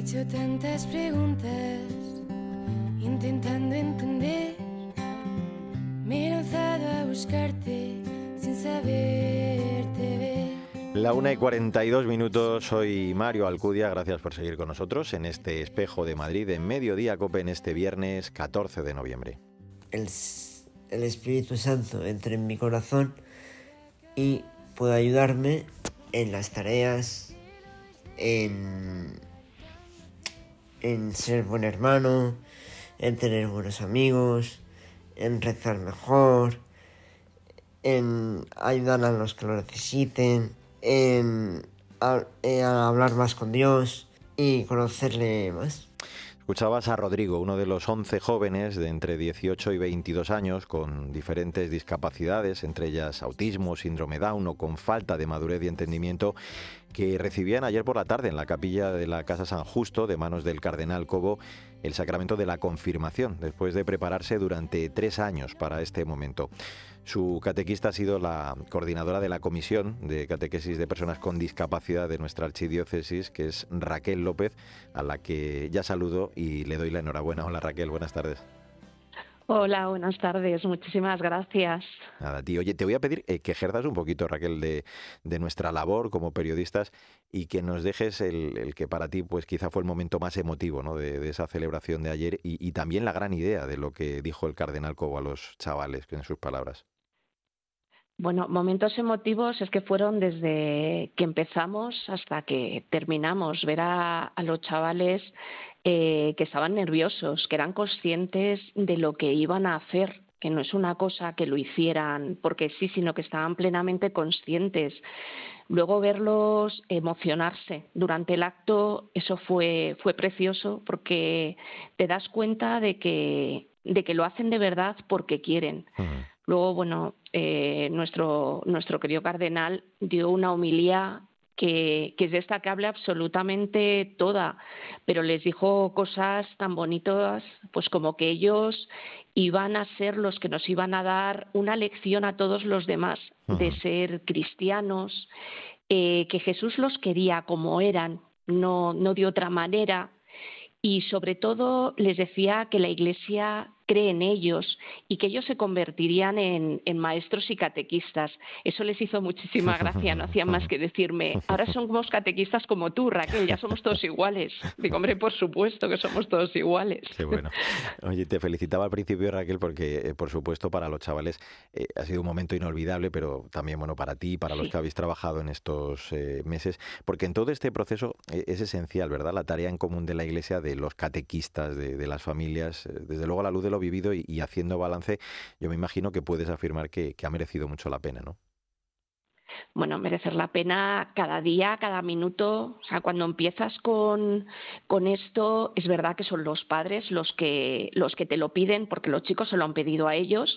hecho tantas preguntas, intentando entender. Me he lanzado a buscarte sin saberte ver. La 1:42, soy Mario Alcudia, gracias por seguir con nosotros en este Espejo de Madrid en Mediodía Cope en este viernes 14 de noviembre. El Espíritu Santo entre en mi corazón y puede ayudarme en las tareas, en ser buen hermano, en tener buenos amigos, en rezar mejor, en ayudar a los que lo necesiten, en hablar más con Dios y conocerle más. Escuchabas a Rodrigo, uno de los 11 jóvenes de entre 18 y 22 años con diferentes discapacidades, entre ellas autismo, síndrome Down o con falta de madurez y entendimiento, que recibían ayer por la tarde en la capilla de la Casa San Justo, de manos del cardenal Cobo, el sacramento de la confirmación, después de prepararse durante 3 años para este momento. Su catequista ha sido la coordinadora de la Comisión de Catequesis de Personas con Discapacidad de nuestra archidiócesis, que es Raquel López, a la que ya saludo y le doy la enhorabuena. Hola Raquel, buenas tardes. Hola, buenas tardes, muchísimas gracias. Nada, tío. Oye, te voy a pedir que ejerzas un poquito, Raquel, de nuestra labor como periodistas y que nos dejes el que para ti pues quizá fue el momento más emotivo, ¿no?, de esa celebración de ayer y también la gran idea de lo que dijo el cardenal Cobo a los chavales, en sus palabras. Bueno, momentos emotivos es que fueron desde que empezamos hasta que terminamos. Ver a los chavales que estaban nerviosos, que eran conscientes de lo que iban a hacer, que no es una cosa que lo hicieran porque sí, sino que estaban plenamente conscientes. Luego verlos emocionarse durante el acto, eso fue precioso porque te das cuenta de que lo hacen de verdad porque quieren. Uh-huh. Luego, bueno, nuestro querido cardenal dio una homilía que es destacable absolutamente toda, pero les dijo cosas tan bonitas, pues como que ellos iban a ser los que nos iban a dar una lección a todos los demás de ser cristianos, que Jesús los quería como eran, no de otra manera. Y sobre todo les decía que la Iglesia cree en ellos y que ellos se convertirían en maestros y catequistas. Eso les hizo muchísima gracia, no hacían más que decirme, ahora somos catequistas como tú, Raquel, ya somos todos iguales. Digo, hombre, por supuesto que somos todos iguales. Qué bueno. Oye, te felicitaba al principio, Raquel, porque por supuesto para los chavales ha sido un momento inolvidable, pero también bueno para ti, para los que habéis trabajado en estos meses, porque en todo este proceso es esencial, ¿verdad?, la tarea en común de la Iglesia, de los catequistas, de las familias, desde luego a la luz de lo vivido y haciendo balance, yo me imagino que puedes afirmar que ha merecido mucho la pena, ¿no? Bueno, merecer la pena cada día, cada minuto. O sea, cuando empiezas con esto, es verdad que son los padres los que te lo piden, porque los chicos se lo han pedido a ellos.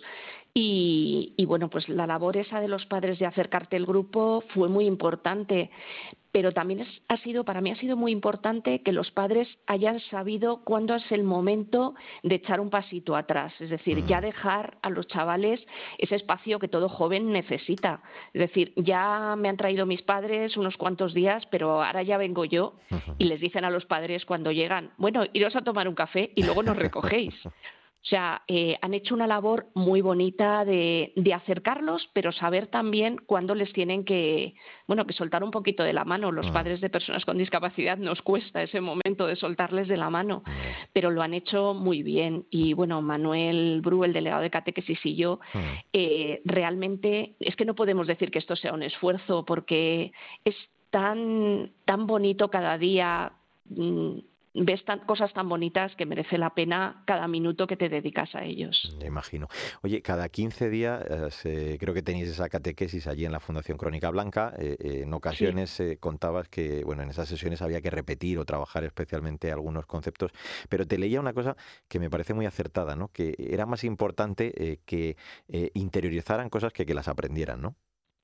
Y bueno, pues la labor esa de los padres de acercarte al grupo fue muy importante. Pero también para mí ha sido muy importante que los padres hayan sabido cuándo es el momento de echar un pasito atrás, es decir, ya dejar a los chavales ese espacio que todo joven necesita. Es decir, ya me han traído mis padres unos cuantos días, pero ahora ya vengo yo, y les dicen a los padres cuando llegan, bueno, iros a tomar un café y luego nos recogéis. O sea, han hecho una labor muy bonita de acercarlos, pero saber también cuándo les tienen que soltar un poquito de la mano. Los padres de personas con discapacidad nos cuesta ese momento de soltarles de la mano, pero lo han hecho muy bien. Y bueno, Manuel Bru, el delegado de catequesis, y yo, realmente es que no podemos decir que esto sea un esfuerzo, porque es tan bonito cada día. Ves cosas tan bonitas que merece la pena cada minuto que te dedicas a ellos. Me imagino. Oye, cada 15 días creo que tenéis esa catequesis allí en la Fundación Crónica Blanca. En ocasiones contabas que bueno, en esas sesiones había que repetir o trabajar especialmente algunos conceptos, pero te leía una cosa que me parece muy acertada, ¿no?, que era más importante que interiorizaran cosas que las aprendieran, ¿no?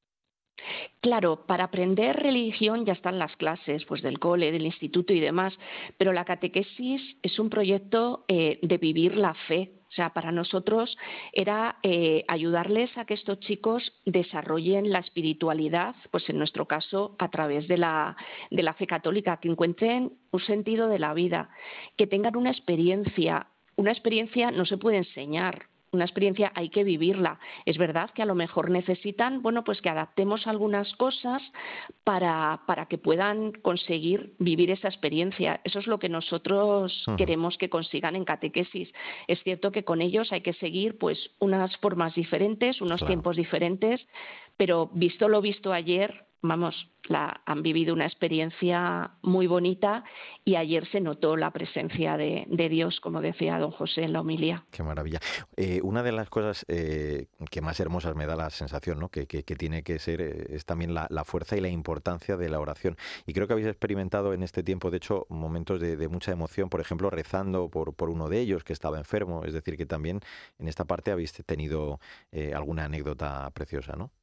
Claro, para aprender religión ya están las clases, pues del cole, del instituto y demás, pero la catequesis es un proyecto de vivir la fe. O sea, para nosotros era ayudarles a que estos chicos desarrollen la espiritualidad, pues en nuestro caso a través de la fe católica, que encuentren un sentido de la vida, que tengan una experiencia. Una experiencia no se puede enseñar. Una experiencia hay que vivirla. Es verdad que a lo mejor necesitan, bueno, pues que adaptemos algunas cosas para que puedan conseguir vivir esa experiencia. Eso es lo que nosotros queremos que consigan en catequesis. Es cierto que con ellos hay que seguir pues unas formas diferentes, unos tiempos diferentes, pero visto lo visto ayer, vamos, han vivido una experiencia muy bonita y ayer se notó la presencia de Dios, como decía don José en la homilía. Qué maravilla. Una de las cosas que más hermosas me da la sensación, ¿no?, que tiene que ser es también la fuerza y la importancia de la oración. Y creo que habéis experimentado en este tiempo, de hecho, momentos de mucha emoción, por ejemplo, rezando por uno de ellos que estaba enfermo. Es decir, que también en esta parte habéis tenido alguna anécdota preciosa, ¿no?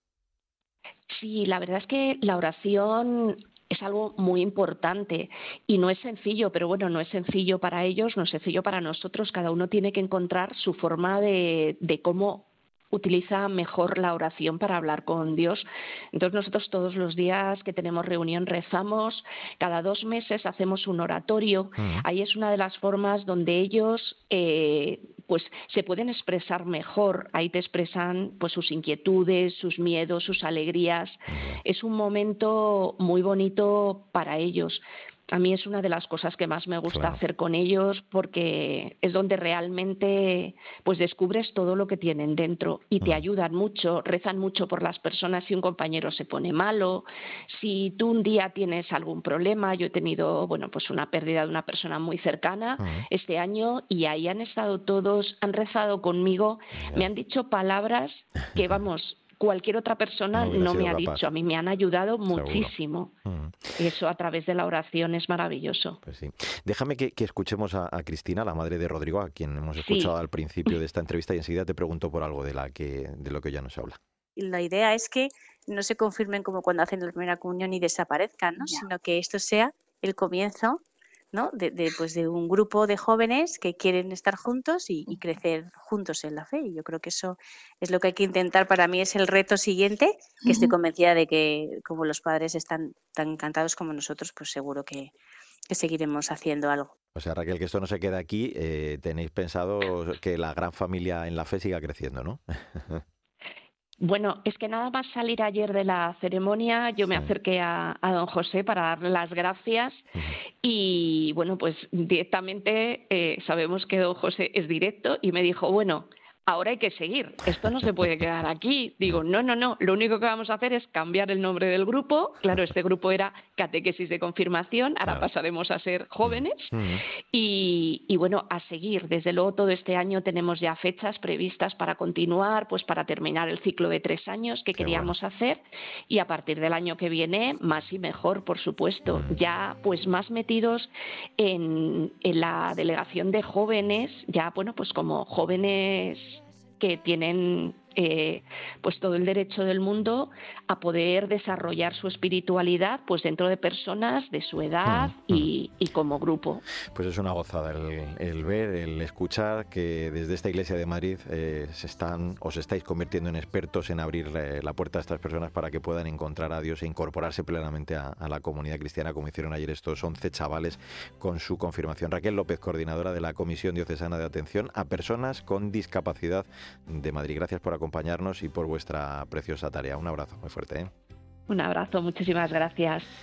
Sí, la verdad es que la oración es algo muy importante y no es sencillo, pero bueno, no es sencillo para ellos, no es sencillo para nosotros. Cada uno tiene que encontrar su forma de cómo utiliza mejor la oración para hablar con Dios. Entonces nosotros todos los días que tenemos reunión rezamos, cada 2 meses hacemos un oratorio. Ahí es una de las formas donde ellos pues se pueden expresar mejor. Ahí te expresan pues sus inquietudes, sus miedos, sus alegrías. Es un momento muy bonito para ellos. A mí es una de las cosas que más me gusta hacer con ellos, porque es donde realmente pues descubres todo lo que tienen dentro y te ayudan mucho, rezan mucho por las personas si un compañero se pone malo, si tú un día tienes algún problema. Yo he tenido, bueno, pues una pérdida de una persona muy cercana este año y ahí han estado todos, han rezado conmigo, me han dicho palabras que, vamos, cualquier otra persona no me ha dicho. A mí me han ayudado muchísimo. Eso a través de la oración es maravilloso. Pues sí. Déjame que escuchemos a Cristina, la madre de Rodrigo, a quien hemos escuchado al principio de esta entrevista, y enseguida te pregunto por algo de lo que ella nos habla. La idea es que no se confirmen como cuando hacen la primera comunión y desaparezcan, ¿no? Sino que esto sea el comienzo, ¿no?, de un grupo de jóvenes que quieren estar juntos y crecer juntos en la fe. Y yo creo que eso es lo que hay que intentar. Para mí es el reto siguiente, que estoy convencida de que como los padres están tan encantados como nosotros, pues seguro que seguiremos haciendo algo. O sea, Raquel, que esto no se queda aquí, tenéis pensado que la gran familia en la fe siga creciendo, ¿no? Bueno, es que nada más salir ayer de la ceremonia, yo me acerqué a don José para darle las gracias y, bueno, pues directamente sabemos que don José es directo y me dijo, bueno, ahora hay que seguir, esto no se puede quedar aquí. Digo, no, lo único que vamos a hacer es cambiar el nombre del grupo. Claro, este grupo era Catequesis de Confirmación, ahora pasaremos a ser jóvenes y bueno, a seguir. Desde luego todo este año tenemos ya fechas previstas para continuar, pues para terminar el ciclo de 3 años que queríamos hacer, y a partir del año que viene más y mejor, por supuesto. Ya pues más metidos en la delegación de jóvenes, ya bueno, pues como jóvenes que tienen pues todo el derecho del mundo a poder desarrollar su espiritualidad pues dentro de personas de su edad y como grupo. Pues es una gozada el ver, el escuchar que desde esta Iglesia de Madrid os estáis convirtiendo en expertos en abrir la puerta a estas personas para que puedan encontrar a Dios e incorporarse plenamente a la comunidad cristiana, como hicieron ayer estos 11 chavales con su confirmación. Raquel López, coordinadora de la Comisión Diocesana de Atención a Personas con Discapacidad de Madrid. Gracias por acompañarnos y por vuestra preciosa tarea. Un abrazo muy fuerte. Un abrazo, muchísimas gracias.